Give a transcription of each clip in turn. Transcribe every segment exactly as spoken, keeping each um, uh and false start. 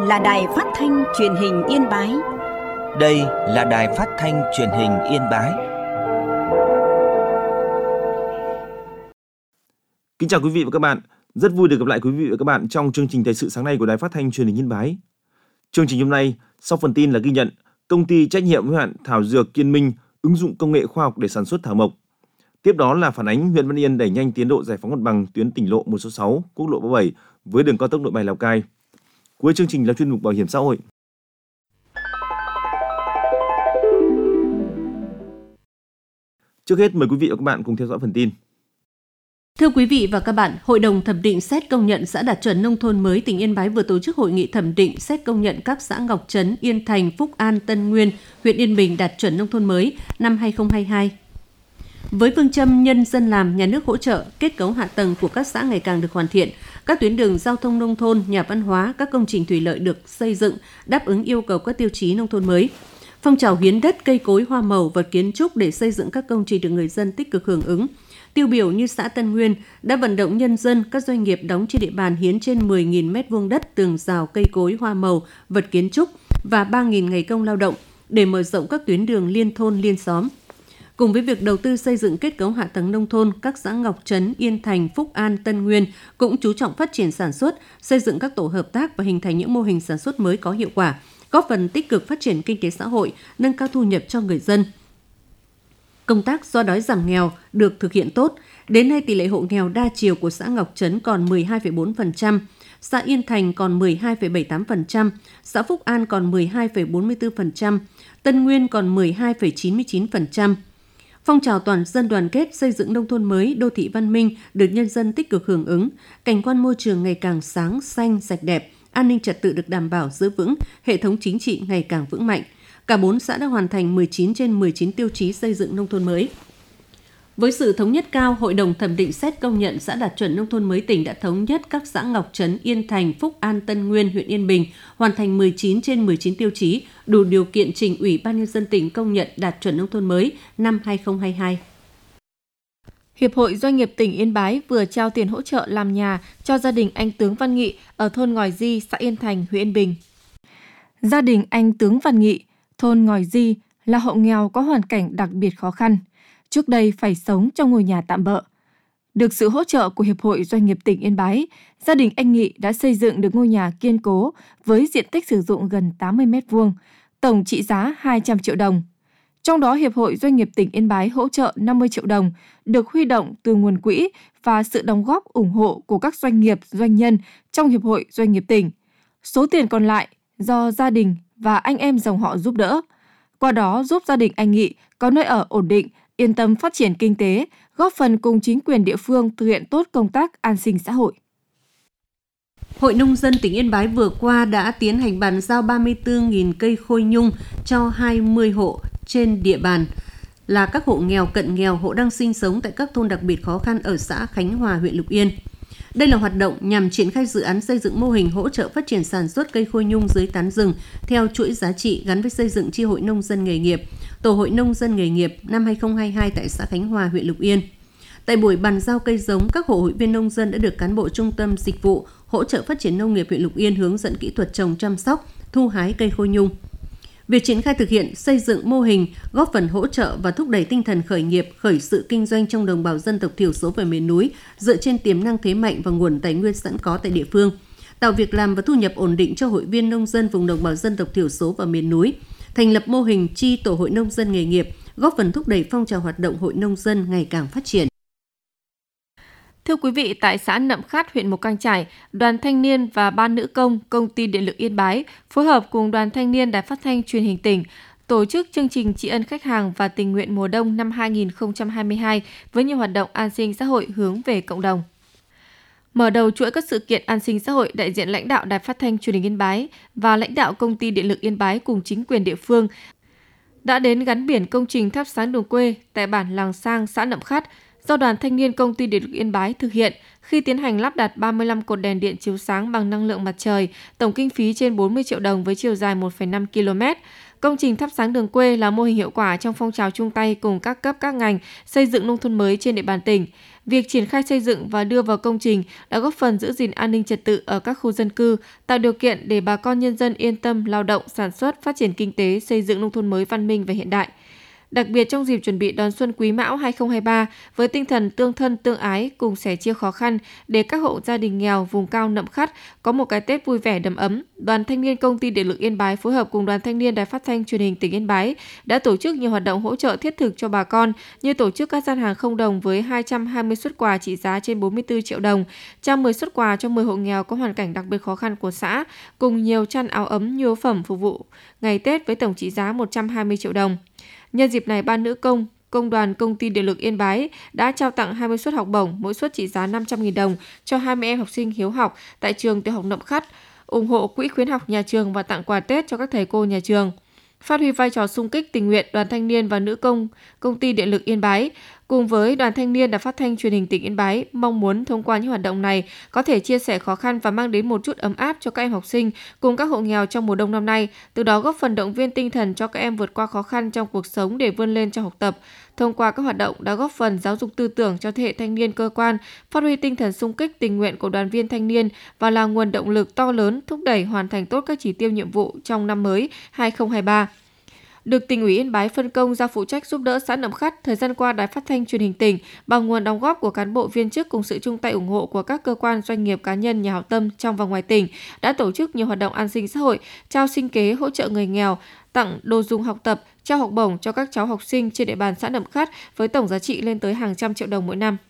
là Đài Phát thanh Truyền hình Yên Bái. Đây là Đài Phát thanh Truyền hình Yên Bái. Kính chào quý vị và các bạn. Rất vui được gặp lại quý vị và các bạn trong chương trình thời sự sáng nay của Đài Phát thanh Truyền hình Yên Bái. Chương trình hôm nay, sau phần tin là ghi nhận công ty trách nhiệm hữu hạn Thảo Dược Kiên Minh ứng dụng công nghệ khoa học để sản xuất thảo mộc. Tiếp đó là phản ánh huyện Văn Yên đẩy nhanh tiến độ giải phóng mặt bằng tuyến tỉnh lộ một số sáu, quốc lộ ba mươi bảy với đường cao tốc Nội Bài Lào Cai. Cuối chương trình là chuyên mục bảo hiểm xã hội. Trước hết mời quý vị và các bạn cùng theo dõi phần tin. Thưa quý vị và các bạn, Hội đồng thẩm định xét công nhận xã đạt chuẩn nông thôn mới tỉnh Yên Bái vừa tổ chức hội nghị thẩm định xét công nhận các xã Ngọc Trấn, Yên Thành, Phúc An, Tân Nguyên, huyện Yên Bình đạt chuẩn nông thôn mới năm hai không hai hai. Với phương châm nhân dân làm, nhà nước hỗ trợ, kết cấu hạ tầng của các xã ngày càng được hoàn thiện, các tuyến đường giao thông nông thôn, nhà văn hóa, các công trình thủy lợi được xây dựng đáp ứng yêu cầu các tiêu chí nông thôn mới. Phong trào hiến đất, cây cối, hoa màu, vật kiến trúc để xây dựng các công trình được người dân tích cực hưởng ứng. Tiêu biểu như xã Tân Nguyên đã vận động nhân dân, các doanh nghiệp đóng trên địa bàn hiến trên mười nghìn mét vuông đất, tường rào, cây cối, hoa màu, vật kiến trúc và ba nghìn ngày công lao động để mở rộng các tuyến đường liên thôn, liên xóm. Cùng với việc đầu tư xây dựng kết cấu hạ tầng nông thôn, các xã Ngọc Trấn, Yên Thành, Phúc An, Tân Nguyên cũng chú trọng phát triển sản xuất, xây dựng các tổ hợp tác và hình thành những mô hình sản xuất mới có hiệu quả, góp phần tích cực phát triển kinh tế xã hội, nâng cao thu nhập cho người dân. Công tác xóa đói giảm nghèo được thực hiện tốt. Đến nay, tỷ lệ hộ nghèo đa chiều của xã Ngọc Trấn còn mười hai phẩy bốn phần trăm, xã Yên Thành còn mười hai phẩy bảy mươi tám phần trăm, xã Phúc An còn mười hai phẩy bốn mươi tư phần trăm, Tân Nguyên còn mười hai phẩy chín mươi chín phần trăm. Phong trào toàn dân đoàn kết xây dựng nông thôn mới, đô thị văn minh được nhân dân tích cực hưởng ứng, cảnh quan môi trường ngày càng sáng, xanh, sạch đẹp, an ninh trật tự được đảm bảo giữ vững, hệ thống chính trị ngày càng vững mạnh. Cả bốn xã đã hoàn thành mười chín trên mười chín tiêu chí xây dựng nông thôn mới. Với sự thống nhất cao, Hội đồng thẩm định xét công nhận xã đạt chuẩn nông thôn mới tỉnh đã thống nhất các xã Ngọc Trấn, Yên Thành, Phúc An, Tân Nguyên, huyện Yên Bình hoàn thành mười chín trên mười chín tiêu chí, đủ điều kiện trình Ủy ban Nhân dân tỉnh công nhận đạt chuẩn nông thôn mới năm hai không hai hai. Hiệp hội Doanh nghiệp tỉnh Yên Bái vừa trao tiền hỗ trợ làm nhà cho gia đình anh Tướng Văn Nghị ở thôn Ngòi Di, xã Yên Thành, huyện Yên Bình. Gia đình anh Tướng Văn Nghị, thôn Ngòi Di là hộ nghèo có hoàn cảnh đặc biệt khó khăn. Trước đây phải sống trong ngôi nhà tạm bợ. Được sự hỗ trợ của Hiệp hội Doanh nghiệp tỉnh Yên Bái, gia đình anh Nghị đã xây dựng được ngôi nhà kiên cố với diện tích sử dụng gần tám mươi mét vuông, tổng trị giá hai trăm triệu đồng. Trong đó, Hiệp hội Doanh nghiệp tỉnh Yên Bái hỗ trợ năm mươi triệu đồng, được huy động từ nguồn quỹ và sự đóng góp ủng hộ của các doanh nghiệp, doanh nhân trong Hiệp hội Doanh nghiệp tỉnh. Số tiền còn lại do gia đình và anh em dòng họ giúp đỡ. Qua đó giúp gia đình anh Nghị có nơi ở ổn định, yên tâm phát triển kinh tế, góp phần cùng chính quyền địa phương thực hiện tốt công tác an sinh xã hội. Hội Nông dân tỉnh Yên Bái vừa qua đã tiến hành bàn giao ba mươi tư nghìn cây khôi nhung cho hai mươi hộ trên địa bàn là các hộ nghèo, cận nghèo, hộ đang sinh sống tại các thôn đặc biệt khó khăn ở xã Khánh Hòa, huyện Lục Yên. Đây là hoạt động nhằm triển khai dự án xây dựng mô hình hỗ trợ phát triển sản xuất cây khôi nhung dưới tán rừng theo chuỗi giá trị gắn với xây dựng chi hội nông dân nghề nghiệp, tổ hội nông dân nghề nghiệp năm hai không hai hai tại xã Khánh Hòa, huyện Lục Yên. Tại buổi bàn giao cây giống, các hộ hội viên nông dân đã được cán bộ Trung tâm Dịch vụ Hỗ trợ Phát triển Nông nghiệp huyện Lục Yên hướng dẫn kỹ thuật trồng, chăm sóc, thu hái cây khôi nhung. Việc triển khai thực hiện xây dựng mô hình góp phần hỗ trợ và thúc đẩy tinh thần khởi nghiệp, khởi sự kinh doanh trong đồng bào dân tộc thiểu số và miền núi dựa trên tiềm năng thế mạnh và nguồn tài nguyên sẵn có tại địa phương, tạo việc làm và thu nhập ổn định cho hội viên nông dân vùng đồng bào dân tộc thiểu số và miền núi, thành lập mô hình chi tổ hội nông dân nghề nghiệp, góp phần thúc đẩy phong trào hoạt động hội nông dân ngày càng phát triển. Thưa quý vị, tại xã Nậm Khát, huyện Mù Cang Chải, Đoàn Thanh niên và Ban Nữ công Công ty Điện lực Yên Bái phối hợp cùng Đoàn Thanh niên Đài Phát thanh Truyền hình tỉnh tổ chức chương trình tri ân khách hàng và tình nguyện mùa đông năm hai không hai hai với nhiều hoạt động an sinh xã hội hướng về cộng đồng. Mở đầu chuỗi các sự kiện an sinh xã hội, đại diện lãnh đạo Đài Phát thanh Truyền hình Yên Bái và lãnh đạo Công ty Điện lực Yên Bái cùng chính quyền địa phương đã đến gắn biển công trình thắp sáng đường quê tại bản Làng Sang, xã Nậm Khát, do Đoàn Thanh niên Công ty Điện lực Yên Bái thực hiện khi tiến hành lắp đặt ba mươi lăm cột đèn điện chiếu sáng bằng năng lượng mặt trời, tổng kinh phí trên bốn mươi triệu đồng với chiều dài một phẩy năm ki lô mét. Công trình thắp sáng đường quê là mô hình hiệu quả trong phong trào chung tay cùng các cấp các ngành xây dựng nông thôn mới trên địa bàn tỉnh. Việc triển khai xây dựng và đưa vào công trình đã góp phần giữ gìn an ninh trật tự ở các khu dân cư, tạo điều kiện để bà con nhân dân yên tâm lao động, sản xuất, phát triển kinh tế, xây dựng nông thôn mới văn minh và hiện đại. Đặc biệt trong dịp chuẩn bị đón xuân Quý Mão hai không hai ba, với tinh thần tương thân tương ái cùng sẻ chia khó khăn để các hộ gia đình nghèo vùng cao Nậm Khắt có một cái Tết vui vẻ đầm ấm, Đoàn Thanh niên Công ty Điện lực Yên Bái phối hợp cùng Đoàn Thanh niên Đài Phát thanh Truyền hình tỉnh Yên Bái đã tổ chức nhiều hoạt động hỗ trợ thiết thực cho bà con như tổ chức các gian hàng không đồng với hai trăm hai mươi suất quà trị giá trên bốn mươi tư triệu đồng, trao mười suất quà cho mười hộ nghèo có hoàn cảnh đặc biệt khó khăn của xã, cùng nhiều chăn áo ấm, nhu yếu phẩm phục vụ ngày Tết với tổng trị giá một trăm hai mươi triệu đồng. Nhân dịp này, Ban Nữ công, Công đoàn Công ty Điện lực Yên Bái đã trao tặng hai mươi suất học bổng, mỗi suất trị giá năm trăm nghìn đồng cho hai mươi em học sinh hiếu học tại trường tiểu học Nậm Khắt, ủng hộ quỹ khuyến học nhà trường và tặng quà Tết cho các thầy cô nhà trường. Phát huy vai trò xung kích tình nguyện, Đoàn Thanh niên và Nữ công Công ty Điện lực Yên Bái cùng với Đoàn Thanh niên Đài Phát thanh Truyền hình tỉnh Yên Bái mong muốn thông qua những hoạt động này có thể chia sẻ khó khăn và mang đến một chút ấm áp cho các em học sinh cùng các hộ nghèo trong mùa đông năm nay, từ đó góp phần động viên tinh thần cho các em vượt qua khó khăn trong cuộc sống để vươn lên trong học tập. Thông qua các hoạt động đã góp phần giáo dục tư tưởng cho thế hệ thanh niên cơ quan, phát huy tinh thần xung kích tình nguyện của đoàn viên thanh niên và là nguồn động lực to lớn thúc đẩy hoàn thành tốt các chỉ tiêu nhiệm vụ trong năm mới hai không hai ba. Được tỉnh ủy Yên Bái phân công giao phụ trách giúp đỡ xã Nậm Khắt, thời gian qua Đài Phát thanh Truyền hình tỉnh bằng nguồn đóng góp của cán bộ viên chức cùng sự chung tay ủng hộ của các cơ quan, doanh nghiệp, cá nhân, nhà hảo tâm trong và ngoài tỉnh đã tổ chức nhiều hoạt động an sinh xã hội, trao sinh kế, hỗ trợ người nghèo, tặng đồ dùng học tập, trao học bổng cho các cháu học sinh trên địa bàn xã Nậm Khắt với tổng giá trị lên tới hàng trăm triệu đồng mỗi năm.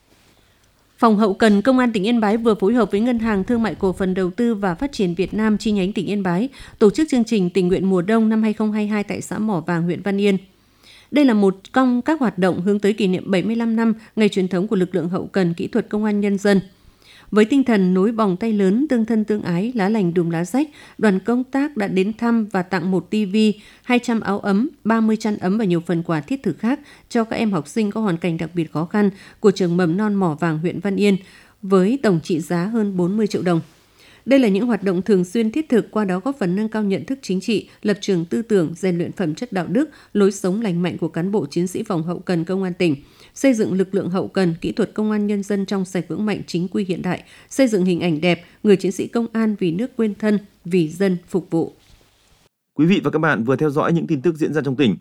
Phòng hậu cần Công an tỉnh Yên Bái vừa phối hợp với Ngân hàng Thương mại Cổ phần Đầu tư và Phát triển Việt Nam chi nhánh tỉnh Yên Bái tổ chức chương trình tình nguyện mùa đông năm hai không hai hai tại xã Mỏ Vàng, huyện Văn Yên. Đây là một trong các hoạt động hướng tới kỷ niệm bảy mươi lăm năm ngày truyền thống của lực lượng hậu cần kỹ thuật Công an Nhân dân. Với tinh thần nối vòng tay lớn, tương thân tương ái, lá lành đùm lá rách, đoàn công tác đã đến thăm và tặng một tivi, hai trăm áo ấm, ba mươi chăn ấm và nhiều phần quà thiết thực khác cho các em học sinh có hoàn cảnh đặc biệt khó khăn của trường mầm non Mỏ Vàng, huyện Văn Yên, với tổng trị giá hơn bốn mươi triệu đồng. Đây là những hoạt động thường xuyên thiết thực, qua đó góp phần nâng cao nhận thức chính trị, lập trường tư tưởng, rèn luyện phẩm chất đạo đức, lối sống lành mạnh của cán bộ chiến sĩ phòng hậu cần Công an tỉnh, xây dựng lực lượng hậu cần kỹ thuật Công an Nhân dân trong sạch vững mạnh, chính quy hiện đại, xây dựng hình ảnh đẹp người chiến sĩ công an vì nước quên thân, vì dân phục vụ. Quý vị và các bạn vừa theo dõi những tin tức diễn ra trong tỉnh.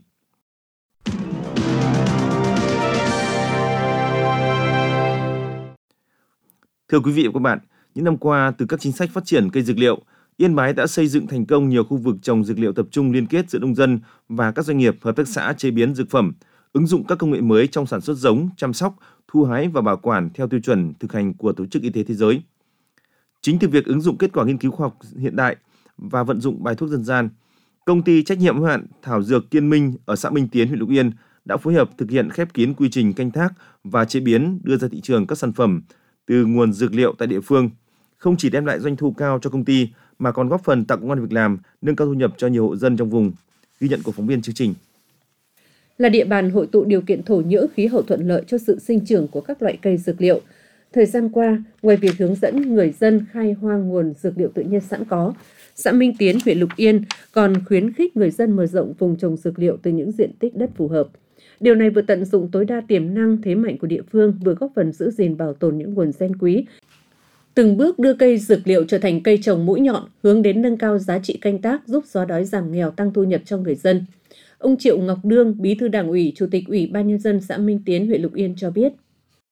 Thưa quý vị và các bạn, những năm qua, từ các chính sách phát triển cây dược liệu, Yên Bái đã xây dựng thành công nhiều khu vực trồng dược liệu tập trung liên kết giữa nông dân và các doanh nghiệp, hợp tác xã chế biến dược phẩm, ứng dụng các công nghệ mới trong sản xuất giống, chăm sóc, thu hái và bảo quản theo tiêu chuẩn thực hành của Tổ chức Y tế Thế giới. Chính từ việc ứng dụng kết quả nghiên cứu khoa học hiện đại và vận dụng bài thuốc dân gian, Công ty trách nhiệm hữu hạn Thảo Dược Kiên Minh ở xã Minh Tiến, huyện Lục Yên đã phối hợp thực hiện khép kín quy trình canh tác và chế biến, đưa ra thị trường các sản phẩm từ nguồn dược liệu tại địa phương, không chỉ đem lại doanh thu cao cho công ty mà còn góp phần tạo công ăn việc làm, nâng cao thu nhập cho nhiều hộ dân trong vùng. Ghi nhận của phóng viên chương trình. Là địa bàn hội tụ điều kiện thổ nhưỡng, khí hậu thuận lợi cho sự sinh trưởng của các loại cây dược liệu. Thời gian qua, ngoài việc hướng dẫn người dân khai hoang nguồn dược liệu tự nhiên sẵn có, xã Minh Tiến, huyện Lục Yên còn khuyến khích người dân mở rộng vùng trồng dược liệu từ những diện tích đất phù hợp. Điều này vừa tận dụng tối đa tiềm năng thế mạnh của địa phương, vừa góp phần giữ gìn bảo tồn những nguồn gen quý, từng bước đưa cây dược liệu trở thành cây trồng mũi nhọn, hướng đến nâng cao giá trị canh tác, giúp xóa đói giảm nghèo, tăng thu nhập cho người dân. Ông Triệu Ngọc Đương, Bí thư Đảng ủy, Chủ tịch Ủy ban Nhân dân xã Minh Tiến, huyện Lục Yên cho biết.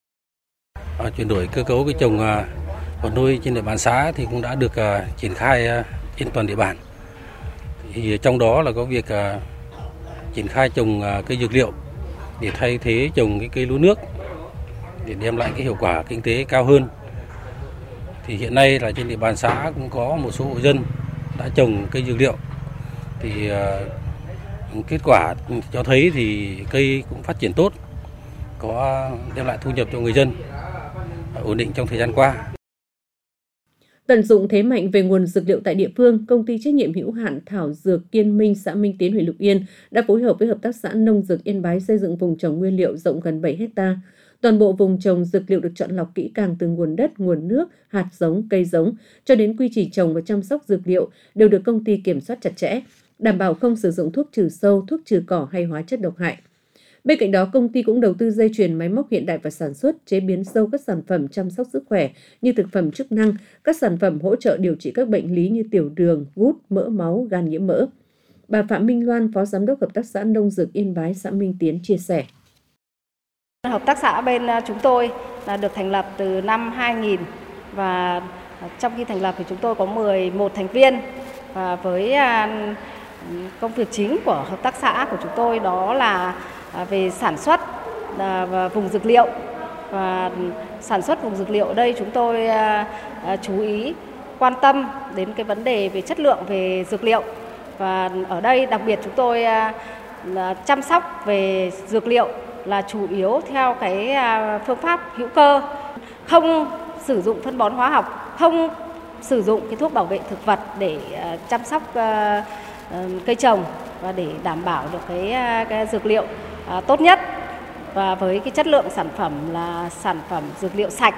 À, chuyển đổi cơ cấu cây trồng vật nuôi trên địa bàn xã thì cũng đã được uh, triển khai uh, trên toàn địa bàn. Thì trong đó là có việc uh, triển khai trồng uh, cây dược liệu để thay thế trồng cái cây lúa nước để đem lại cái hiệu quả kinh tế cao hơn. Thì hiện nay là trên địa bàn xã cũng có một số hộ dân đã trồng cây dược liệu. Thì uh, kết quả cho thấy thì cây cũng phát triển tốt, có đem lại thu nhập cho người dân ổn định trong thời gian qua. Tận dụng thế mạnh về nguồn dược liệu tại địa phương, Công ty trách nhiệm hữu hạn Thảo Dược Kiên Minh, xã Minh Tiến, huyện Lục Yên đã phối hợp với Hợp tác xã Nông dược Yên Bái xây dựng vùng trồng nguyên liệu rộng gần bảy héc ta. Toàn bộ vùng trồng dược liệu được chọn lọc kỹ càng từ nguồn đất, nguồn nước, hạt giống, cây giống cho đến quy trình trồng và chăm sóc dược liệu đều được công ty kiểm soát chặt chẽ. đảm bảo không sử dụng thuốc trừ sâu, thuốc trừ cỏ hay hóa chất độc hại. Bên cạnh đó, công ty cũng đầu tư dây chuyền máy móc hiện đại và sản xuất, chế biến sâu các sản phẩm chăm sóc sức khỏe như thực phẩm chức năng, các sản phẩm hỗ trợ điều trị các bệnh lý như tiểu đường, gút, mỡ máu, gan nhiễm mỡ. Bà Phạm Minh Loan, Phó Giám đốc Hợp tác xã Nông Dược Yên Bái, xã Minh Tiến chia sẻ. Hợp tác xã bên chúng tôi là được thành lập từ năm hai nghìn và trong khi thành lập thì chúng tôi có mười một thành viên, và với công việc chính của hợp tác xã của chúng tôi đó là về sản xuất vùng dược liệu. Và sản xuất vùng dược liệu ở đây chúng tôi chú ý quan tâm đến cái vấn đề về chất lượng về dược liệu. Và ở đây đặc biệt chúng tôi chăm sóc về dược liệu là chủ yếu theo cái phương pháp hữu cơ, không sử dụng phân bón hóa học, không sử dụng cái thuốc bảo vệ thực vật để chăm sóc cây trồng và để đảm bảo được cái, cái dược liệu tốt nhất, và với cái chất lượng sản phẩm là sản phẩm dược liệu sạch.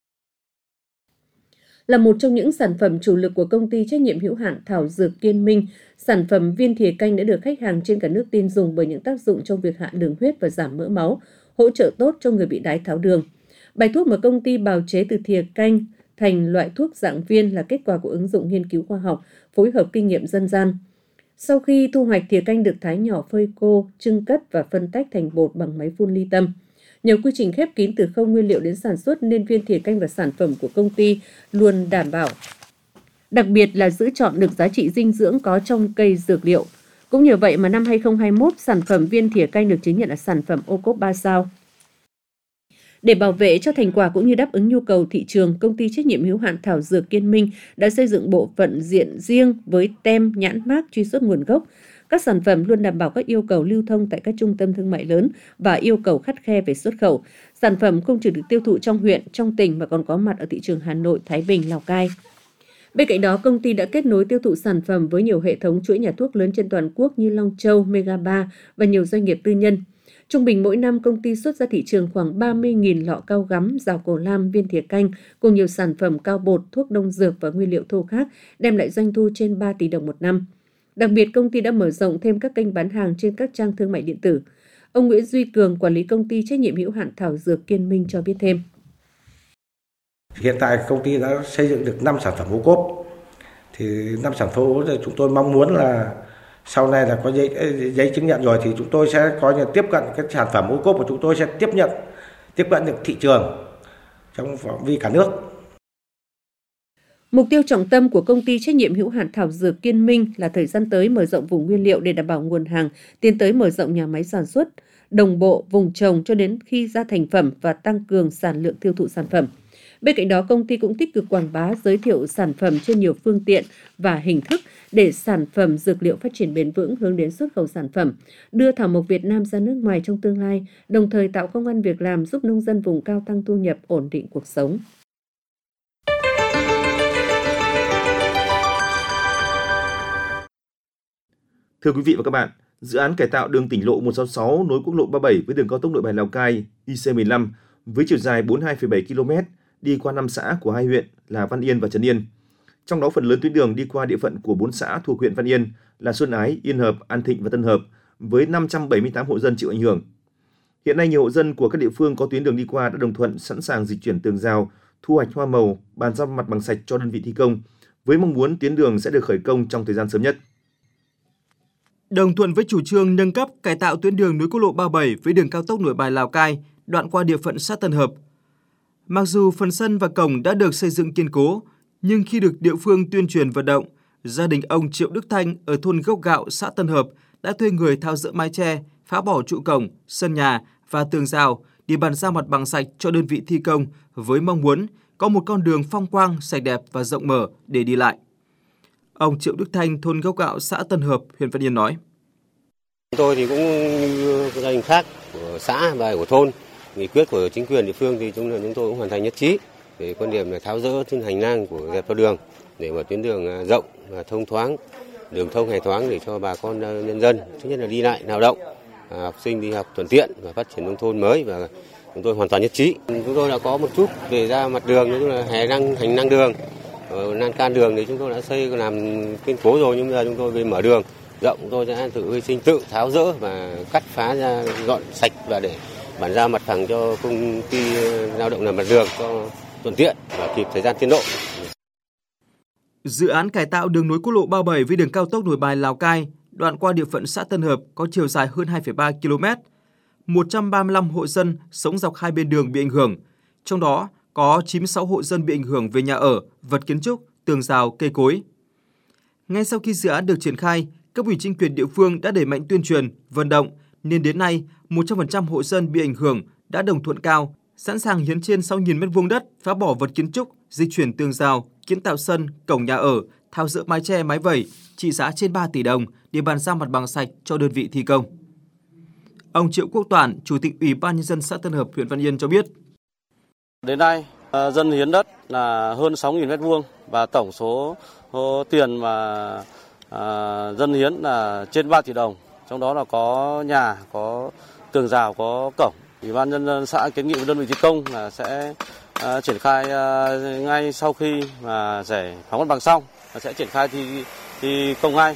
Là một trong những sản phẩm chủ lực của công ty trách nhiệm hữu hạn Thảo Dược Kiên Minh, sản phẩm viên thìa canh đã được khách hàng trên cả nước tin dùng bởi những tác dụng trong việc hạ đường huyết và giảm mỡ máu, hỗ trợ tốt cho người bị đái tháo đường. Bài thuốc mà công ty bào chế từ thìa canh thành loại thuốc dạng viên là kết quả của ứng dụng nghiên cứu khoa học, phối hợp kinh nghiệm dân gian. Sau khi thu hoạch, thìa canh được thái nhỏ phơi khô, chưng cất và phân tách thành bột bằng máy phun ly tâm. Nhờ quy trình khép kín từ khâu nguyên liệu đến sản xuất nên viên thìa canh và sản phẩm của công ty luôn đảm bảo. Đặc biệt là giữ chọn được giá trị dinh dưỡng có trong cây dược liệu. Cũng nhờ vậy mà năm hai không hai mốt, sản phẩm viên thìa canh được chứng nhận là sản phẩm ô cốp ba sao. Để bảo vệ cho thành quả cũng như đáp ứng nhu cầu thị trường, công ty trách nhiệm hữu hạn Thảo Dược Kiên Minh đã xây dựng bộ phận diện riêng với tem, nhãn mác, truy xuất nguồn gốc. Các sản phẩm luôn đảm bảo các yêu cầu lưu thông tại các trung tâm thương mại lớn và yêu cầu khắt khe về xuất khẩu. Sản phẩm không chỉ được tiêu thụ trong huyện, trong tỉnh mà còn có mặt ở thị trường Hà Nội, Thái Bình, Lào Cai. Bên cạnh đó, công ty đã kết nối tiêu thụ sản phẩm với nhiều hệ thống chuỗi nhà thuốc lớn trên toàn quốc như Long Châu, Mega ba và nhiều doanh nghiệp tư nhân. Trung bình mỗi năm, công ty xuất ra thị trường khoảng ba mươi nghìn lọ cao gắm, rào cổ lam, viên thìa canh cùng nhiều sản phẩm cao bột, thuốc đông dược và nguyên liệu thô khác, đem lại doanh thu trên ba tỷ đồng một năm. Đặc biệt, công ty đã mở rộng thêm các kênh bán hàng trên các trang thương mại điện tử. Ông Nguyễn Duy Cường, quản lý công ty trách nhiệm hữu hạn Thảo Dược Kiên Minh cho biết thêm. Hiện tại công ty đã xây dựng được năm sản phẩm ô cốp. Thì năm sản phẩm ô cốp chúng tôi mong muốn là sau này là có giấy, giấy chứng nhận rồi thì chúng tôi sẽ có như tiếp cận các sản phẩm ô cốp của chúng tôi sẽ tiếp nhận tiếp cận được thị trường trong phạm vi cả nước. Mục tiêu trọng tâm của công ty trách nhiệm hữu hạn Thảo Dược Kiên Minh là thời gian tới mở rộng vùng nguyên liệu để đảm bảo nguồn hàng, tiến tới mở rộng nhà máy sản xuất, đồng bộ vùng trồng cho đến khi ra thành phẩm và tăng cường sản lượng tiêu thụ sản phẩm. Bên cạnh đó, công ty cũng tích cực quảng bá, giới thiệu sản phẩm trên nhiều phương tiện và hình thức để sản phẩm dược liệu phát triển bền vững, hướng đến xuất khẩu sản phẩm, đưa thảo mộc Việt Nam ra nước ngoài trong tương lai, đồng thời tạo công ăn việc làm giúp nông dân vùng cao tăng thu nhập, ổn định cuộc sống. Thưa quý vị và các bạn, dự án cải tạo đường tỉnh lộ một sáu sáu nối quốc lộ ba mươi bảy với đường cao tốc Nội Bài Lào Cai I C mười lăm với chiều dài bốn mươi hai phẩy bảy ki lô mét đi qua năm xã của hai huyện là Văn Yên và Trấn Yên. Trong đó phần lớn tuyến đường đi qua địa phận của bốn xã thuộc huyện Văn Yên là Xuân Ái, Yên Hợp, An Thịnh và Tân Hợp với năm trăm bảy mươi tám hộ dân chịu ảnh hưởng. Hiện nay nhiều hộ dân của các địa phương có tuyến đường đi qua đã đồng thuận sẵn sàng dịch chuyển tường rào, thu hoạch hoa màu, bàn giao mặt bằng sạch cho đơn vị thi công với mong muốn tuyến đường sẽ được khởi công trong thời gian sớm nhất. Đồng thuận với chủ trương nâng cấp cải tạo tuyến đường nối quốc lộ ba mươi bảy với đường cao tốc Nội Bài Lào Cai đoạn qua địa phận xã Tân Hợp. Mặc dù phần sân và cổng đã được xây dựng kiên cố, nhưng khi được địa phương tuyên truyền vận động, gia đình ông Triệu Đức Thanh ở thôn Gốc Gạo, xã Tân Hợp đã thuê người tháo dỡ mái che, phá bỏ trụ cổng, sân nhà và tường rào để bàn giao mặt bằng sạch cho đơn vị thi công với mong muốn có một con đường phong quang, sạch đẹp và rộng mở để đi lại. Ông Triệu Đức Thanh, thôn Gốc Gạo, xã Tân Hợp, huyện Văn Yên nói. Tôi thì cũng như gia đình khác của xã và của thôn, nghị quyết của chính quyền địa phương thì chúng chúng tôi cũng hoàn thành nhất trí về quan điểm là tháo dỡ trên hành lang của dẹp vào đường để mà tuyến đường rộng và thông thoáng, đường thông hề thoáng để cho bà con nhân dân thứ nhất là đi lại lao động, học sinh đi học thuận tiện và phát triển nông thôn mới, và chúng tôi hoàn toàn nhất trí. Chúng tôi đã có một chút về ra mặt đường, tức là hè năng hành lang đường, lan can đường thì chúng tôi đã xây làm kiên cố rồi, nhưng bây giờ chúng tôi về mở đường rộng tôi sẽ tự hy sinh tự tháo dỡ và cắt phá ra dọn sạch và để bàn giao mặt bằng cho công ty lao động làm mặt đường cho thuận tiện và kịp thời gian tiến độ. Dự án cải tạo đường nối quốc lộ ba mươi bảy với đường cao tốc Nội Bài Lào Cai, đoạn qua địa phận xã Tân Hợp có chiều dài hơn hai phẩy ba ki lô mét. một trăm ba mươi lăm hộ dân sống dọc hai bên đường bị ảnh hưởng, trong đó có chín mươi sáu hộ dân bị ảnh hưởng về nhà ở, vật kiến trúc, tường rào, cây cối. Ngay sau khi dự án được triển khai, cấp ủy chính quyền địa phương đã đẩy mạnh tuyên truyền, vận động, nên đến nay một trăm phần trăm hộ dân bị ảnh hưởng đã đồng thuận cao, sẵn sàng hiến trên sáu nghìn mét vuông đất, phá bỏ vật kiến trúc, di chuyển tường rào, kiến tạo sân, cổng nhà ở, tháo dỡ mái che, mái vẩy, trị giá trên ba tỷ đồng để bàn giao mặt bằng sạch cho đơn vị thi công. Ông Triệu Quốc Toản, Chủ tịch Ủy ban Nhân dân xã Tân Hợp, huyện Văn Yên cho biết. Đến nay, dân hiến đất là hơn sáu nghìn mét vuông và tổng số tiền mà dân hiến là trên ba tỷ đồng. Trong đó là có nhà, có tường rào, có cổng. Ủy ban Nhân dân xã kiến nghị với đơn vị thi công là sẽ uh, triển khai uh, ngay sau khi mà giải phóng mặt bằng xong, là sẽ triển khai thi, thi công ngay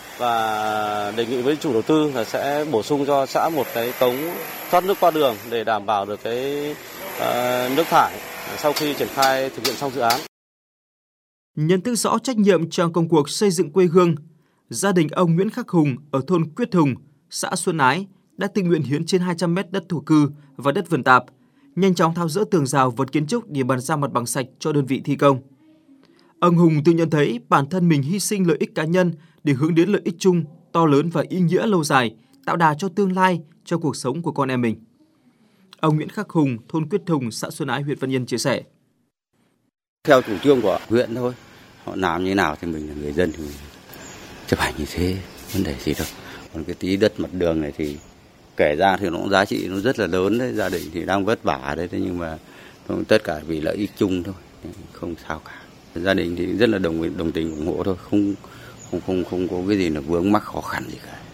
và đề nghị với chủ đầu tư là sẽ bổ sung cho xã một cái cống thoát nước qua đường để đảm bảo được cái uh, nước thải sau khi triển khai thực hiện xong dự án. Nhận thức rõ trách nhiệm trong công cuộc xây dựng quê hương, gia đình ông Nguyễn Khắc Hùng ở thôn Quyết Hùng, xã Xuân Ái đã tự nguyện hiến trên hai trăm mét đất thổ cư và đất vườn tạp, nhanh chóng tháo dỡ tường rào, vật kiến trúc để bàn giao mặt bằng sạch cho đơn vị thi công. Ông Hùng tự nhận thấy bản thân mình hy sinh lợi ích cá nhân để hướng đến lợi ích chung, to lớn và ý nghĩa lâu dài, tạo đà cho tương lai, cho cuộc sống của con em mình. Ông Nguyễn Khắc Hùng, thôn Quyết Hùng, xã Xuân Ái, huyện Văn Yên chia sẻ. Theo chủ trương của huyện thôi, họ làm như nào thì mình là người dân thì mình chấp hành như thế, vấn đề gì đâu. Còn cái tí đất mặt đường này thì kể ra thì nó cũng giá trị nó rất là lớn đấy, gia đình thì đang vất vả đấy, thế nhưng mà tất cả vì lợi ích chung thôi, không sao cả. Gia đình thì rất là đồng đồng tình ủng hộ thôi, không không không không có cái gì là vướng mắc khó khăn gì cả.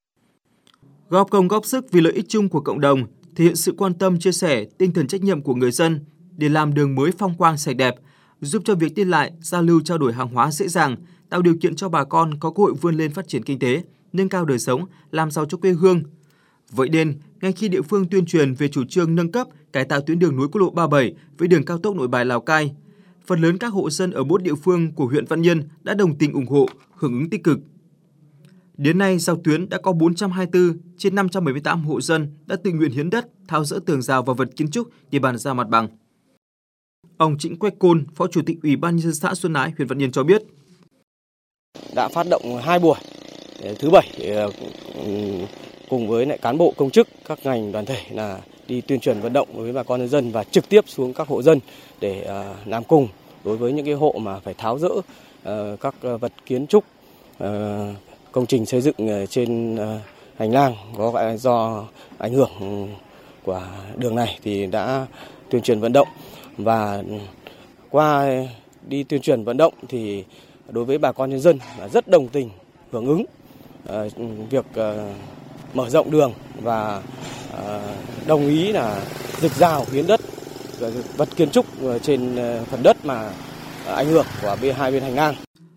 Góp công góp sức vì lợi ích chung của cộng đồng, thể hiện sự quan tâm, chia sẻ, tinh thần trách nhiệm của người dân để làm đường mới phong quang sạch đẹp, giúp cho việc đi lại, giao lưu, trao đổi hàng hóa dễ dàng, tạo điều kiện cho bà con có cơ hội vươn lên phát triển kinh tế, nâng cao đời sống, làm giàu cho quê hương. Vậy nên, ngay khi địa phương tuyên truyền về chủ trương nâng cấp, cải tạo tuyến đường nối quốc lộ ba mươi bảy với đường cao tốc Nội Bài Lào Cai, phần lớn các hộ dân ở bốn địa phương của huyện Văn Yên đã đồng tình ủng hộ, hưởng ứng tích cực. Đến nay, dọc tuyến đã có bốn trăm hai mươi tư trên năm trăm bảy mươi tám hộ dân đã tự nguyện hiến đất, tháo dỡ tường rào và vật kiến trúc để bàn giao mặt bằng. Ông Trịnh Quách Côn, Phó Chủ tịch Ủy ban Nhân dân xã Xuân Ái, huyện Văn Yên cho biết. Đã phát động hai buổi, thứ bảy cùng với lại cán bộ công chức các ngành đoàn thể là đi tuyên truyền vận động với bà con nhân dân và trực tiếp xuống các hộ dân để làm cùng đối với những cái hộ mà phải tháo dỡ các vật kiến trúc, công trình xây dựng trên hành lang có do ảnh hưởng của đường này thì đã tuyên truyền vận động. Và qua đi tuyên truyền vận động thì đối với bà con nhân dân là rất đồng tình, hưởng ứng uh, việc uh, mở rộng đường và uh, đồng ý là rực rào hiến đất, uh, vật kiến trúc trên uh, phần đất mà uh, ảnh hưởng của bên hai bên hành lang.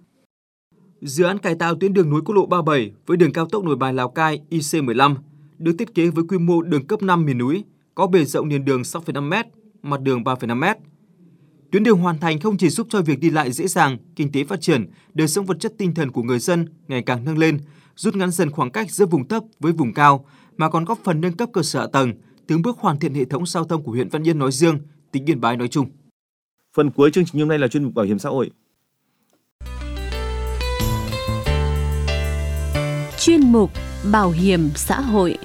Dự án cải tạo tuyến đường nối quốc lộ ba mươi bảy với đường cao tốc Nội Bài Lào Cai I C mười lăm được thiết kế với quy mô đường cấp năm miền núi, có bề rộng nền đường sáu phẩy năm mét, mặt đường ba phẩy năm mét. Tuyến đường hoàn thành không chỉ giúp cho việc đi lại dễ dàng, kinh tế phát triển, đời sống vật chất tinh thần của người dân ngày càng nâng lên, rút ngắn dần khoảng cách giữa vùng thấp với vùng cao, mà còn góp phần nâng cấp cơ sở hạ tầng, từng bước hoàn thiện hệ thống giao thông của huyện Văn Yên nói riêng, tỉnh Yên Bái nói chung. Phần cuối chương trình hôm nay là chuyên mục bảo hiểm xã hội. Chuyên mục bảo hiểm xã hội.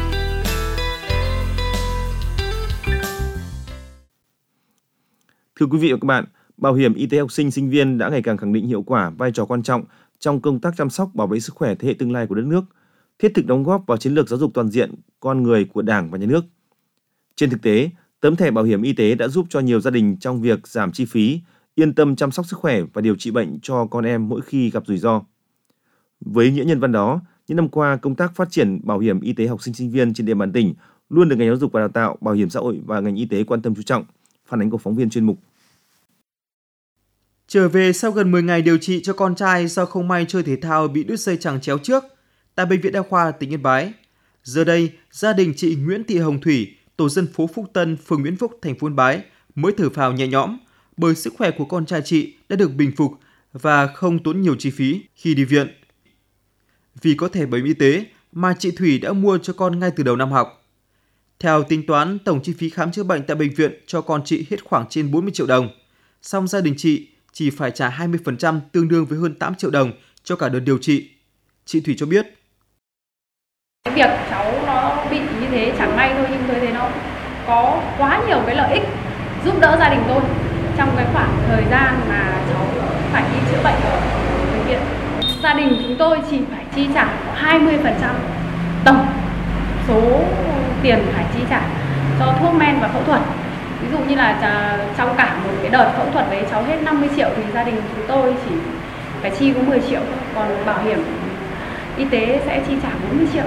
Thưa quý vị và các bạn, bảo hiểm y tế học sinh, sinh viên đã ngày càng khẳng định hiệu quả, vai trò quan trọng trong công tác chăm sóc, bảo vệ sức khỏe thế hệ tương lai của đất nước, thiết thực đóng góp vào chiến lược giáo dục toàn diện con người của Đảng và Nhà nước. Trên thực tế, tấm thẻ bảo hiểm y tế đã giúp cho nhiều gia đình trong việc giảm chi phí, yên tâm chăm sóc sức khỏe và điều trị bệnh cho con em mỗi khi gặp rủi ro. Với nghĩa nhân văn đó, những năm qua, công tác phát triển bảo hiểm y tế học sinh, sinh viên trên địa bàn tỉnh luôn được ngành giáo dục và đào tạo, bảo hiểm xã hội và ngành y tế quan tâm chú trọng. Phản ánh của phóng viên chuyên mục. Trở về sau gần mười ngày điều trị cho con trai do không may chơi thể thao bị đứt dây chằng chéo trước, tại Bệnh viện Đa khoa tỉnh Yên Bái. Giờ đây, gia đình chị Nguyễn Thị Hồng Thủy, tổ dân phố Phúc Tân, phường Nguyễn Phúc, thành phố Yên Bái mới thở phào nhẹ nhõm bởi sức khỏe của con trai chị đã được bình phục và không tốn nhiều chi phí khi đi viện. Vì có thẻ bảo hiểm y tế mà chị Thủy đã mua cho con ngay từ đầu năm học. Theo tính toán, tổng chi phí khám chữa bệnh tại bệnh viện cho con chị hết khoảng trên bốn mươi triệu đồng. Song gia đình chị chỉ phải trả hai mươi phần trăm tương đương với hơn tám triệu đồng cho cả đợt điều trị. Chị Thủy cho biết. Cái việc cháu nó bị như thế chẳng may thôi, nhưng tôi thấy nó có quá nhiều cái lợi ích giúp đỡ gia đình tôi trong cái khoảng thời gian mà cháu phải đi chữa bệnh ở bệnh viện. Gia đình chúng tôi chỉ phải chi trả hai mươi phần trăm tổng số tiền phải chi trả cho thuốc men và phẫu thuật. Ví dụ như là trong cả một cái đợt phẫu thuật đấy cháu hết năm mươi triệu thì gia đình chúng tôi chỉ phải chi có mười triệu, còn bảo hiểm y tế sẽ chi trả bốn mươi triệu.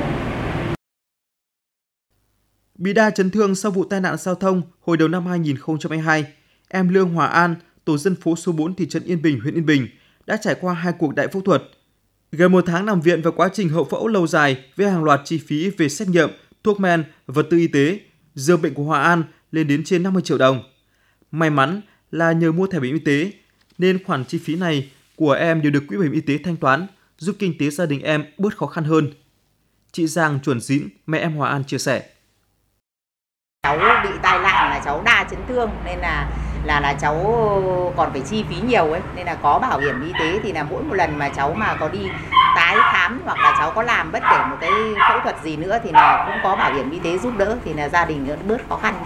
Bị đa chấn thương sau vụ tai nạn giao thông hồi đầu năm hai nghìn không trăm hai mươi hai, em Lương Hòa An, tổ dân phố số bốn thị trấn Yên Bình, huyện Yên Bình đã trải qua hai cuộc đại phẫu thuật. Gần một tháng nằm viện và quá trình hậu phẫu lâu dài với hàng loạt chi phí về xét nghiệm, thuốc men, vật tư y tế, giường bệnh của Hòa An lên đến trên năm mươi triệu đồng. May mắn là nhờ mua thẻ bảo hiểm y tế nên khoản chi phí này của em đều được quỹ bảo hiểm y tế thanh toán, giúp kinh tế gia đình em bớt khó khăn hơn. Chị Giang Chuẩn Dĩn, mẹ em Hòa An chia sẻ. Cháu bị tai nạn là cháu đa chấn thương nên là là là cháu còn phải chi phí nhiều ấy, nên là có bảo hiểm y tế thì là mỗi một lần mà cháu mà có đi tái khám hoặc là cháu có làm bất kể một cái phẫu thuật gì nữa thì là cũng có bảo hiểm y tế giúp đỡ thì là gia đình nó bớt khó khăn đi.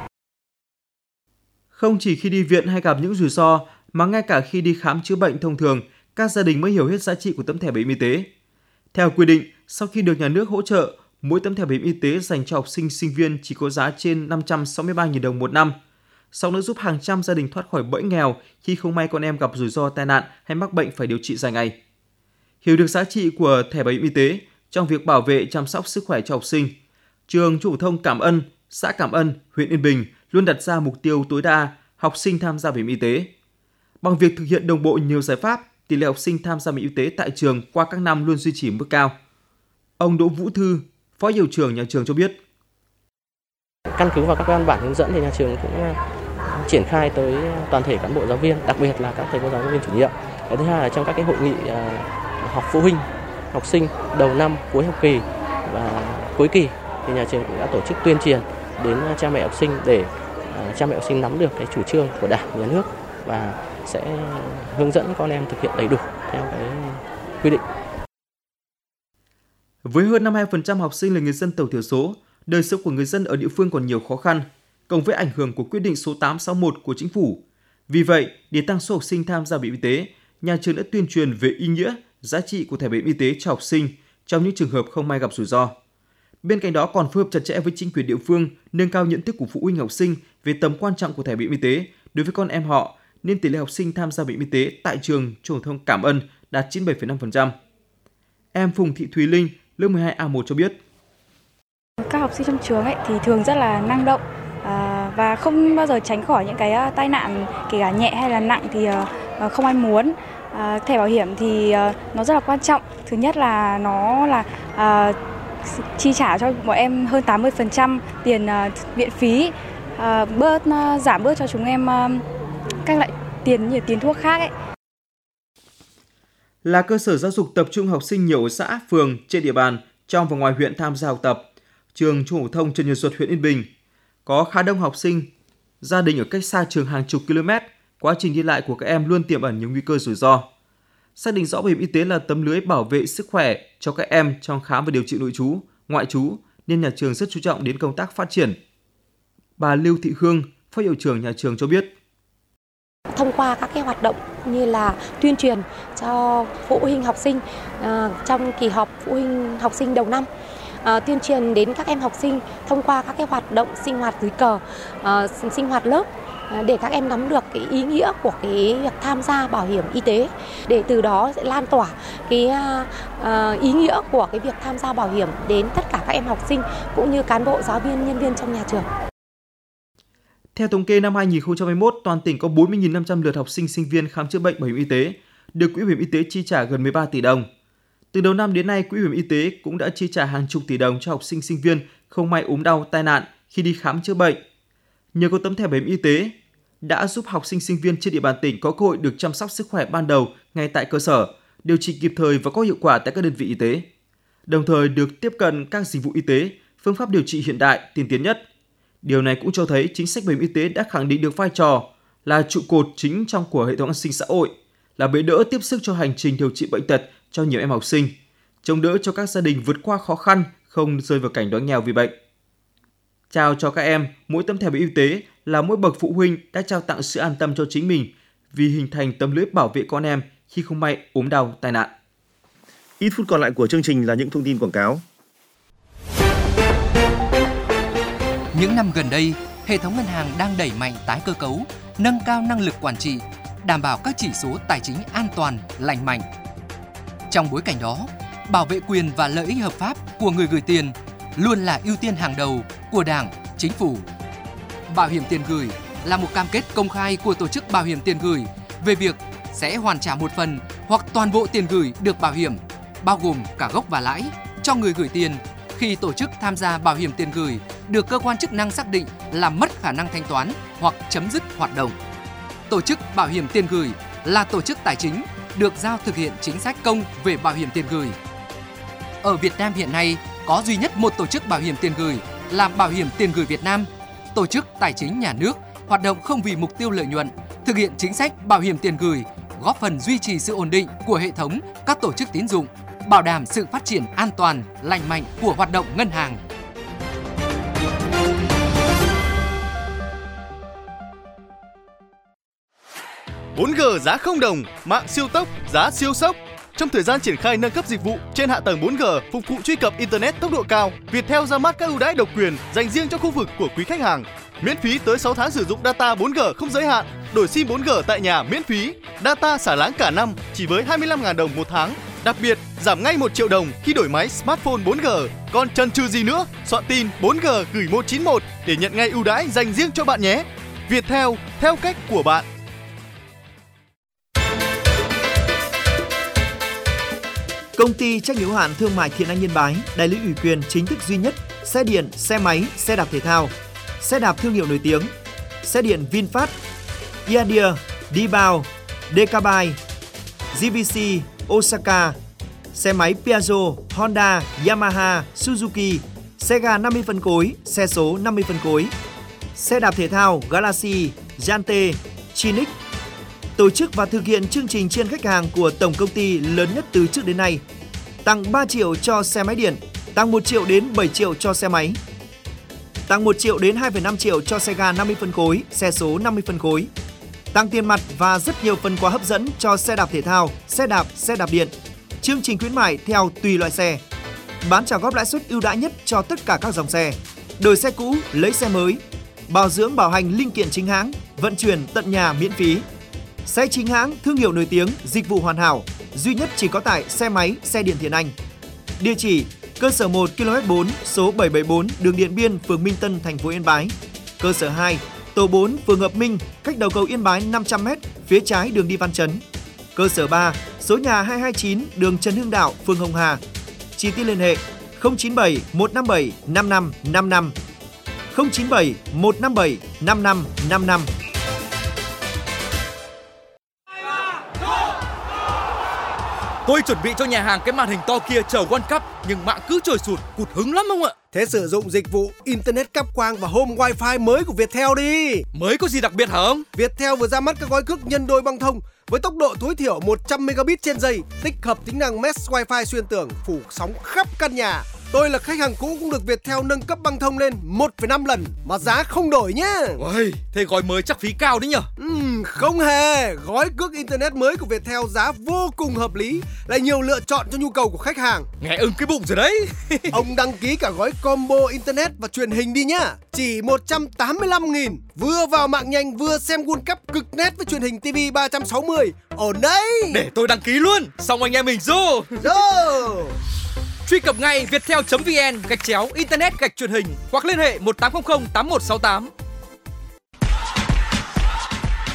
Không chỉ khi đi viện hay gặp những rủi ro mà ngay cả khi đi khám chữa bệnh thông thường, các gia đình mới hiểu hết giá trị của tấm thẻ bảo hiểm y tế. Theo quy định, sau khi được nhà nước hỗ trợ, mỗi tấm thẻ bảo hiểm y tế dành cho học sinh, sinh viên chỉ có giá trên năm trăm sáu mươi ba nghìn đồng một năm. Sau nữa giúp hàng trăm gia đình thoát khỏi bẫy nghèo khi không may con em gặp rủi ro tai nạn hay mắc bệnh phải điều trị dài ngày. Hiểu được giá trị của thẻ bảo hiểm y tế trong việc bảo vệ chăm sóc sức khỏe cho học sinh, trường Trung học phổ thông Cảm Ân, xã Cảm Ân, huyện Yên Bình luôn đặt ra mục tiêu tối đa học sinh tham gia bảo hiểm y tế. Bằng việc thực hiện đồng bộ nhiều giải pháp, tỷ lệ học sinh tham gia bảo hiểm y tế tại trường qua các năm luôn duy trì mức cao. Ông Đỗ Vũ Thư, Phó hiệu trưởng nhà trường cho biết. Căn cứ vào các văn bản hướng dẫn thì nhà trường cũng triển khai tới toàn thể cán bộ giáo viên, đặc biệt là các thầy cô giáo viên chủ nhiệm. Cái thứ hai là trong các cái hội nghị họp phụ huynh, học sinh đầu năm, cuối học kỳ và cuối kỳ thì nhà trường cũng đã tổ chức tuyên truyền đến cha mẹ học sinh để cha mẹ học sinh nắm được cái chủ trương của Đảng, Nhà nước và sẽ hướng dẫn con em thực hiện đầy đủ theo cái quy định. Với hơn năm mươi hai phần trăm học sinh là người dân tộc thiểu số, đời sống của người dân ở địa phương còn nhiều khó khăn, cộng với ảnh hưởng của quyết định số tám trăm sáu mươi mốt của Chính phủ. Vì vậy, để tăng số học sinh tham gia bảo hiểm y tế, nhà trường đã tuyên truyền về ý nghĩa, giá trị của thẻ bảo hiểm y tế cho học sinh trong những trường hợp không may gặp rủi ro. Bên cạnh đó còn phối hợp chặt chẽ với chính quyền địa phương, nâng cao nhận thức của phụ huynh học sinh về tầm quan trọng của thẻ bảo hiểm y tế đối với con em họ, nên tỷ lệ học sinh tham gia bảo hiểm y tế tại trường Trung học phổ thông Cảm Ân đạt chín mươi bảy phẩy năm phần trăm. Em Phùng Thị Thùy Linh, lớp mười hai A một cho biết. Các học sinh trong trường ấy thì thường rất là năng động à, và không bao giờ tránh khỏi những cái tai nạn kể cả nhẹ hay là nặng thì uh, không ai muốn. À, thẻ bảo hiểm thì uh, nó rất là quan trọng. Thứ nhất là nó là uh, chi trả cho bọn em hơn tám mươi phần trăm tiền uh, viện phí, uh, bớt uh, giảm bớt cho chúng em uh, các loại tiền như tiền thuốc khác ấy. Là cơ sở giáo dục tập trung học sinh nhiều ở xã, phường trên địa bàn trong và ngoài huyện tham gia học tập, trường Trung học phổ thông Trần Nhật Duật, huyện Yên Bình có khá đông học sinh, gia đình ở cách xa trường hàng chục km, quá trình đi lại của các em luôn tiềm ẩn nhiều nguy cơ rủi ro. Xác định rõ bảo hiểm y tế là tấm lưới bảo vệ sức khỏe cho các em trong khám và điều trị nội trú, ngoại trú, nên nhà trường rất chú trọng đến công tác phát triển. Bà Lưu Thị Hương, Phó hiệu trưởng nhà trường cho biết. Thông qua các cái hoạt động như là tuyên truyền cho phụ huynh học sinh uh, trong kỳ họp phụ huynh học sinh đầu năm, uh, tuyên truyền đến các em học sinh thông qua các cái hoạt động sinh hoạt dưới cờ, uh, sinh hoạt lớp uh, để các em nắm được cái ý nghĩa của cái việc tham gia bảo hiểm y tế, để từ đó sẽ lan tỏa cái uh, ý nghĩa của cái việc tham gia bảo hiểm đến tất cả các em học sinh cũng như cán bộ, giáo viên, nhân viên trong nhà trường. Theo thống kê năm hai nghìn không trăm hai mươi mốt, toàn tỉnh có bốn mươi nghìn năm trăm lượt học sinh sinh viên khám chữa bệnh bảo hiểm y tế, được Quỹ bảo hiểm y tế chi trả gần mười ba tỷ đồng. Từ đầu năm đến nay, Quỹ Bảo hiểm y tế cũng đã chi trả hàng chục tỷ đồng cho học sinh sinh viên không may ốm đau, tai nạn khi đi khám chữa bệnh. Nhờ có tấm thẻ bảo hiểm y tế đã giúp học sinh sinh viên trên địa bàn tỉnh có cơ hội được chăm sóc sức khỏe ban đầu ngay tại cơ sở, điều trị kịp thời và có hiệu quả tại các đơn vị y tế. Đồng thời được tiếp cận các dịch vụ y tế, phương pháp điều trị hiện đại, tiên tiến nhất. Điều này cũng cho thấy chính sách bảo hiểm y tế đã khẳng định được vai trò là trụ cột chính trong của hệ thống an sinh xã hội, là bệ đỡ tiếp sức cho hành trình điều trị bệnh tật cho nhiều em học sinh, chống đỡ cho các gia đình vượt qua khó khăn, không rơi vào cảnh đói nghèo vì bệnh. Trao cho các em mỗi tấm thẻ bảo hiểm y tế là mỗi bậc phụ huynh đã trao tặng sự an tâm cho chính mình vì hình thành tấm lưới bảo vệ con em khi không may ốm đau, tai nạn. Ít phút còn lại của chương trình là những thông tin quảng cáo. Những năm gần đây, hệ thống ngân hàng đang đẩy mạnh tái cơ cấu, nâng cao năng lực quản trị, đảm bảo các chỉ số tài chính an toàn, lành mạnh. Trong bối cảnh đó, bảo vệ quyền và lợi ích hợp pháp của người gửi tiền luôn là ưu tiên hàng đầu của Đảng, Chính phủ. Bảo hiểm tiền gửi là một cam kết công khai của tổ chức bảo hiểm tiền gửi về việc sẽ hoàn trả một phần hoặc toàn bộ tiền gửi được bảo hiểm, bao gồm cả gốc và lãi, cho người gửi tiền khi tổ chức tham gia bảo hiểm tiền gửi được cơ quan chức năng xác định là mất khả năng thanh toán hoặc chấm dứt hoạt động. Tổ chức bảo hiểm tiền gửi là tổ chức tài chính được giao thực hiện chính sách công về bảo hiểm tiền gửi. Ở Việt Nam hiện nay có duy nhất một tổ chức bảo hiểm tiền gửi là Bảo hiểm tiền gửi Việt Nam, tổ chức tài chính nhà nước, hoạt động không vì mục tiêu lợi nhuận, thực hiện chính sách bảo hiểm tiền gửi, góp phần duy trì sự ổn định của hệ thống các tổ chức tín dụng, bảo đảm sự phát triển an toàn, lành mạnh của hoạt động ngân hàng. bốn G giá không đồng, mạng siêu tốc, giá siêu sốc. Trong thời gian triển khai nâng cấp dịch vụ trên hạ tầng bốn G phục vụ truy cập Internet tốc độ cao, Viettel ra mắt các ưu đãi độc quyền dành riêng cho khu vực của quý khách hàng. Miễn phí tới sáu tháng sử dụng data bốn G không giới hạn, đổi sim bốn G tại nhà miễn phí, data xả láng cả năm chỉ với hai mươi lăm nghìn đồng một tháng. Đặc biệt, giảm ngay một triệu đồng khi đổi máy smartphone bốn G. Còn chần chừ gì nữa, soạn tin bốn G gửi một chín một để nhận ngay ưu đãi dành riêng cho bạn nhé. Viettel, theo cách của bạn. Công ty trách nhiệm hữu hạn thương mại Thiện Anh Yên Bái, đại lý ủy quyền chính thức duy nhất xe điện, xe máy, xe đạp thể thao, xe đạp thương hiệu nổi tiếng, xe điện VinFast, Iadia, Dibao, Decabai, giê vê xê, Osaka, xe máy Piaggio, Honda, Yamaha, Suzuki, xe ga năm mươi phân khối, xe số năm mươi phân khối, xe đạp thể thao Galaxy, Yante, Chinix. Tổ chức và thực hiện chương trình chiên khách hàng của tổng công ty lớn nhất từ trước đến nay. Tặng ba triệu cho xe máy điện, tặng một triệu đến bảy triệu cho xe máy. Tặng một triệu đến hai phẩy năm triệu cho xe ga năm mươi phân khối, xe số năm mươi phân khối. Tặng tiền mặt và rất nhiều phần quà hấp dẫn cho xe đạp thể thao, xe đạp, xe đạp điện. Chương trình khuyến mại theo tùy loại xe. Bán trả góp lãi suất ưu đãi nhất cho tất cả các dòng xe. Đổi xe cũ, lấy xe mới. Bảo dưỡng bảo hành linh kiện chính hãng, vận chuyển tận nhà miễn phí. Xe chính hãng, thương hiệu nổi tiếng, dịch vụ hoàn hảo, duy nhất chỉ có tại xe máy, xe điện Thiện Anh. Địa chỉ: cơ sở một ki lô mét bốn, số bảy bảy bốn, đường Điện Biên, phường Minh Tân, thành phố Yên Bái. Cơ sở hai, tổ bốn, phường Hợp Minh, cách đầu cầu Yên Bái năm trăm mét, phía trái đường đi Văn Chấn. Cơ sở ba, số nhà hai hai chín, đường Trần Hưng Đạo, phường Hồng Hà. Chi tiết liên hệ: không chín bảy một năm bảy năm năm năm năm, không chín bảy một năm bảy năm năm năm năm. Tôi chuẩn bị cho nhà hàng cái màn hình to kia chờ World Cup nhưng mạng cứ trồi sụt, cụt hứng lắm ông ạ. Thế sử dụng dịch vụ Internet cáp quang và home wifi mới của Viettel đi. Mới có gì đặc biệt hả ông? Viettel vừa ra mắt các gói cước nhân đôi băng thông với tốc độ tối thiểu một trăm megabit trên giây, tích hợp tính năng Mesh Wifi xuyên tường, phủ sóng khắp căn nhà. Tôi là khách hàng cũ cũng được Viettel nâng cấp băng thông lên một phẩy năm lần mà giá không đổi nhá. Ôi, thế gói mới chắc phí cao đấy nhở? Uhm, không hề, gói cước Internet mới của Viettel giá vô cùng hợp lý, lại nhiều lựa chọn cho nhu cầu của khách hàng. Nghe ưng cái bụng rồi đấy. Ông đăng ký cả gói combo Internet và truyền hình đi nhá. Chỉ một trăm tám mươi lăm nghìn, vừa vào mạng nhanh vừa xem World Cup cực nét với truyền hình ti vi ba trăm sáu mươi. Ổn đấy. Để tôi đăng ký luôn, xong anh em mình rô. Rô. Truy cập ngay viettel chấm vn gạch chéo internet gạch truyền hình hoặc liên hệ một tám không không tám một sáu tám.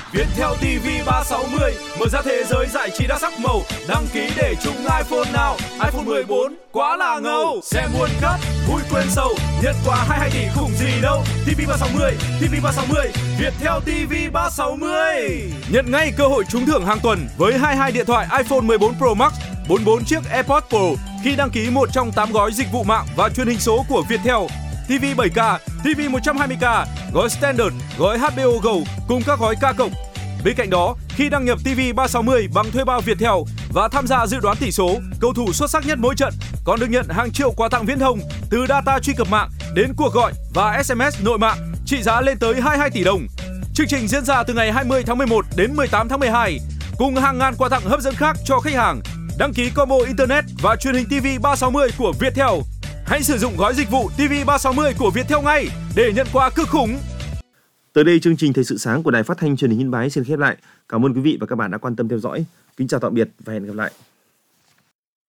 Viettel ti vi ba sáu mươi, mở ra thế giới giải trí đa sắc màu. Đăng ký để chung iPhone nào, iPhone mười bốn, quá là ngầu. Xem World Cup, vui quên sầu, nhận quà hai mươi hai tỷ khủng gì đâu. ti vi ba sáu mươi, ti vi ba sáu mươi, Viettel ti vi ba sáu mươi. Nhận ngay cơ hội trúng thưởng hàng tuần với hai mươi hai điện thoại iPhone mười bốn Pro Max, bốn mươi bốn chiếc AirPods Pro khi đăng ký một trong tám gói dịch vụ mạng và truyền hình số của Viettel. ti vi bảy K, ti vi một trăm hai mươi K, gói Standard, gói hát bê o Go cùng các gói K cộng. Bên cạnh đó, khi đăng nhập ti vi ba sáu mươi bằng thuê bao Viettel và tham gia dự đoán tỷ số, cầu thủ xuất sắc nhất mỗi trận còn được nhận hàng triệu quà tặng viễn thông từ data truy cập mạng đến cuộc gọi và ét em ét nội mạng trị giá lên tới hai mươi hai tỷ đồng. Chương trình diễn ra từ ngày hai mươi tháng mười một đến mười tám tháng mười hai cùng hàng ngàn quà tặng hấp dẫn khác cho khách hàng. Đăng ký combo internet và truyền hình ti vi ba sáu mươi của Viettel. Hãy sử dụng gói dịch vụ ti vi ba sáu mươi của Viettel ngay để nhận quà cực khủng. Tới đây chương trình Thời sự sáng của Đài Phát thanh Truyền hình Yên Bái xin khép lại. Cảm ơn quý vị và các bạn đã quan tâm theo dõi. Kính chào tạm biệt và hẹn gặp lại.